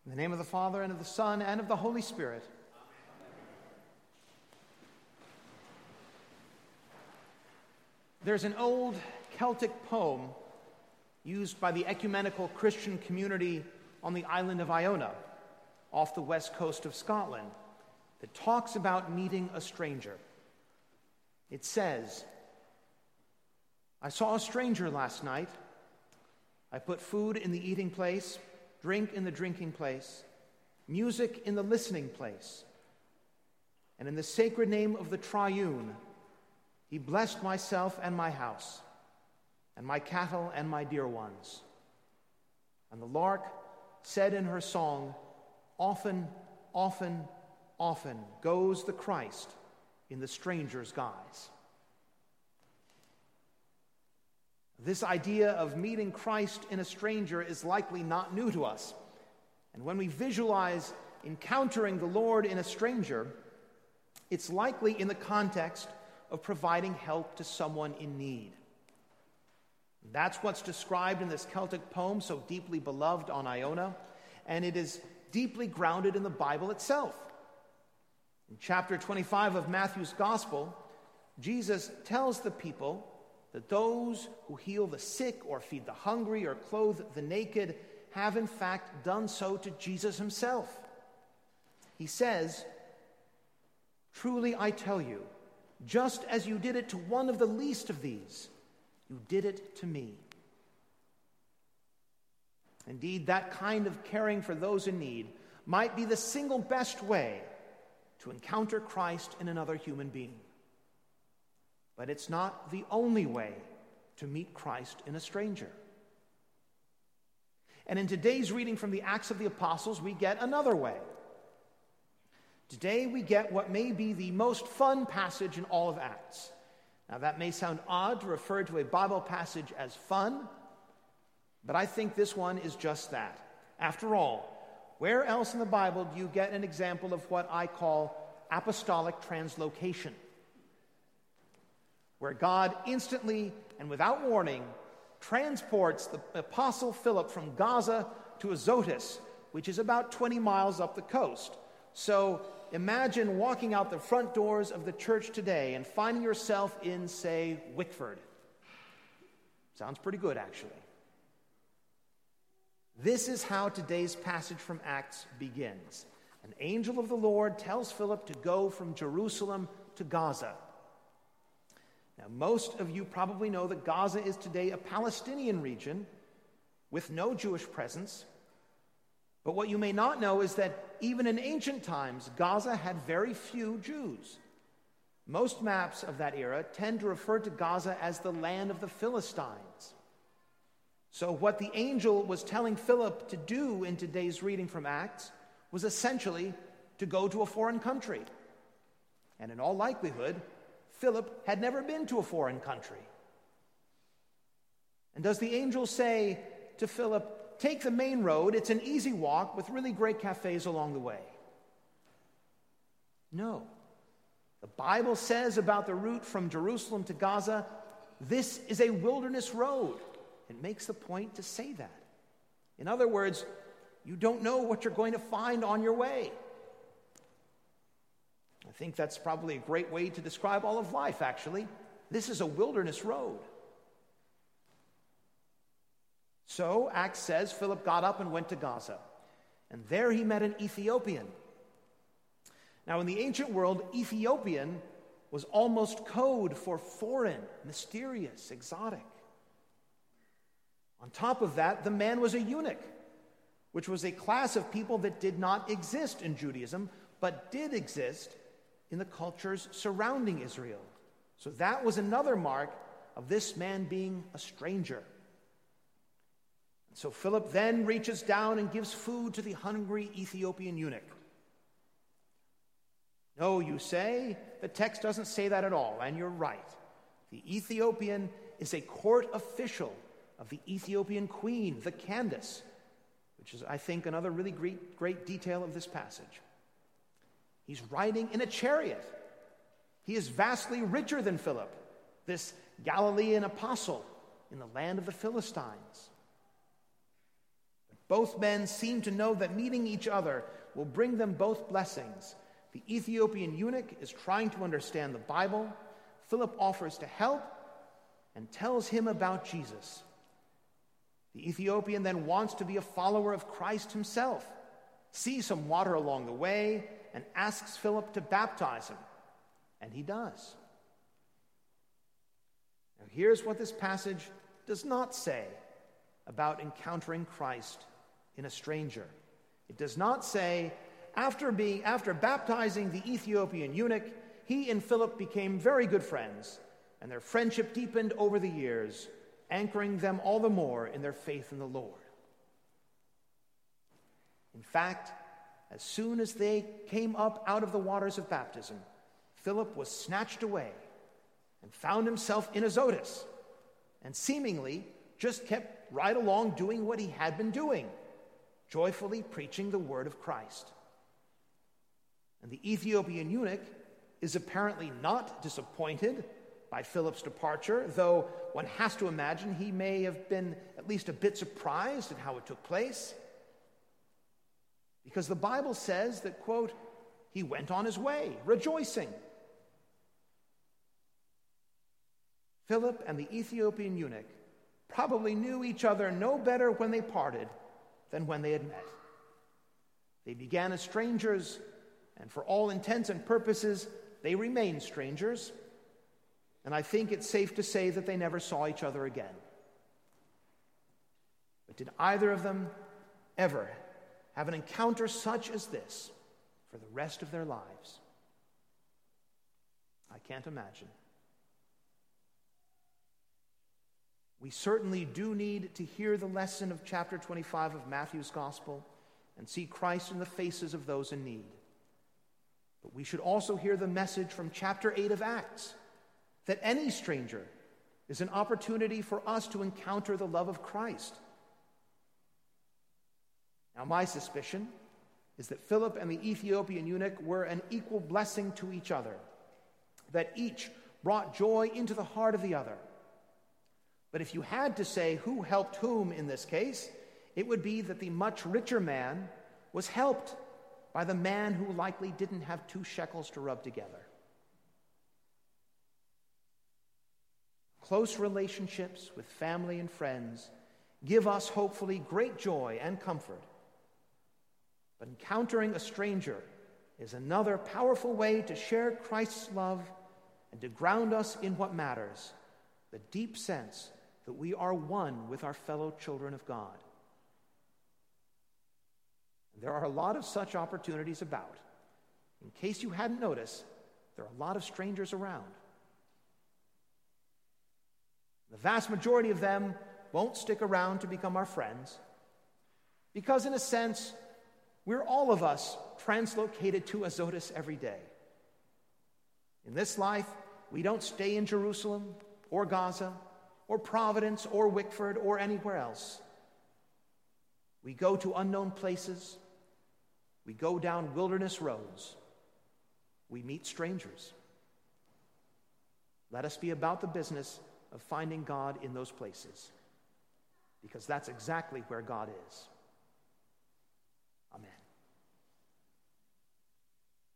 In the name of the Father, and of the Son, and of the Holy Spirit. There's an old Celtic poem used by the ecumenical Christian community on the island of Iona, off the west coast of Scotland, that talks about meeting a stranger. It says, "I saw a stranger last night. I put food in the eating place, drink in the drinking place, music in the listening place. And in the sacred name of the Triune, he blessed myself and my house, and my cattle and my dear ones. And the lark said in her song, often, often, often goes the Christ in the stranger's guise." This idea of meeting Christ in a stranger is likely not new to us. And when we visualize encountering the Lord in a stranger, it's likely in the context of providing help to someone in need. That's what's described in this Celtic poem so deeply beloved on Iona, and it is deeply grounded in the Bible itself. In chapter 25 of Matthew's Gospel, Jesus tells the people that those who heal the sick or feed the hungry or clothe the naked have in fact done so to Jesus himself. He says, "Truly I tell you, just as you did it to one of the least of these, you did it to me." Indeed, that kind of caring for those in need might be the single best way to encounter Christ in another human being. But it's not the only way to meet Christ in a stranger. And in today's reading from the Acts of the Apostles, we get another way. Today we get what may be the most fun passage in all of Acts. Now that may sound odd to refer to a Bible passage as fun, but I think this one is just that. After all, where else in the Bible do you get an example of what I call apostolic translocation, where God instantly and without warning transports the Apostle Philip from Gaza to Azotus, which is about 20 miles up the coast. So imagine walking out the front doors of the church today and finding yourself in, say, Wickford. Sounds pretty good, actually. This is how today's passage from Acts begins. An angel of the Lord tells Philip to go from Jerusalem to Gaza. Now, most of you probably know that Gaza is today a Palestinian region with no Jewish presence. But what you may not know is that even in ancient times, Gaza had very few Jews. Most maps of that era tend to refer to Gaza as the land of the Philistines. So what the angel was telling Philip to do in today's reading from Acts was essentially to go to a foreign country. And in all likelihood, Philip had never been to a foreign country. And does the angel say to Philip, "Take the main road, it's an easy walk with really great cafes along the way"? No. The Bible says about the route from Jerusalem to Gaza, this is a wilderness road. It makes the point to say that. In other words, you don't know what you're going to find on your way. I think that's probably a great way to describe all of life, actually. This is a wilderness road. So, Acts says, Philip got up and went to Gaza. And there he met an Ethiopian. Now, in the ancient world, Ethiopian was almost code for foreign, mysterious, exotic. On top of that, the man was a eunuch, which was a class of people that did not exist in Judaism, but did exist in the cultures surrounding Israel. So that was another mark of this man being a stranger. So Philip then reaches down and gives food to the hungry Ethiopian eunuch. No, you say, the text doesn't say that at all, and you're right. The Ethiopian is a court official of the Ethiopian queen, the Candace, which is, I think, another really great detail of this passage. He's riding in a chariot. He is vastly richer than Philip, this Galilean apostle in the land of the Philistines. But Both men seem to know that meeting each other will bring them both blessings. The Ethiopian eunuch is trying to understand the Bible. Philip offers to help and tells him about Jesus. The Ethiopian then wants to be a follower of Christ himself, sees some water along the way, and asks Philip to baptize him. And he does. Now, here's what this passage does not say about encountering Christ in a stranger. It does not say, after baptizing the Ethiopian eunuch, he and Philip became very good friends, and their friendship deepened over the years, anchoring them all the more in their faith in the Lord. In fact, as soon as they came up out of the waters of baptism, Philip was snatched away and found himself in Azotus, and seemingly just kept right along doing what he had been doing, joyfully preaching the word of Christ. And the Ethiopian eunuch is apparently not disappointed by Philip's departure, though one has to imagine he may have been at least a bit surprised at how it took place. Because the Bible says that, quote, he went on his way, rejoicing. Philip and the Ethiopian eunuch probably knew each other no better when they parted than when they had met. They began as strangers, and for all intents and purposes, they remained strangers. And I think it's safe to say that they never saw each other again. But did either of them ever have an encounter such as this for the rest of their lives? I can't imagine. We certainly do need to hear the lesson of chapter 25 of Matthew's Gospel and see Christ in the faces of those in need. But we should also hear the message from chapter 8 of Acts, that any stranger is an opportunity for us to encounter the love of Christ. Now, my suspicion is that Philip and the Ethiopian eunuch were an equal blessing to each other, that each brought joy into the heart of the other. But if you had to say who helped whom in this case, it would be that the much richer man was helped by the man who likely didn't have 2 shekels to rub together. Close relationships with family and friends give us, hopefully, great joy and comfort. But encountering a stranger is another powerful way to share Christ's love and to ground us in what matters, the deep sense that we are one with our fellow children of God. And there are a lot of such opportunities about. In case you hadn't noticed, there are a lot of strangers around. The vast majority of them won't stick around to become our friends because, in a sense, we're all of us translocated to Azotus every day. In this life, we don't stay in Jerusalem or Gaza or Providence or Wickford or anywhere else. We go to unknown places. We go down wilderness roads. We meet strangers. Let us be about the business of finding God in those places, because that's exactly where God is.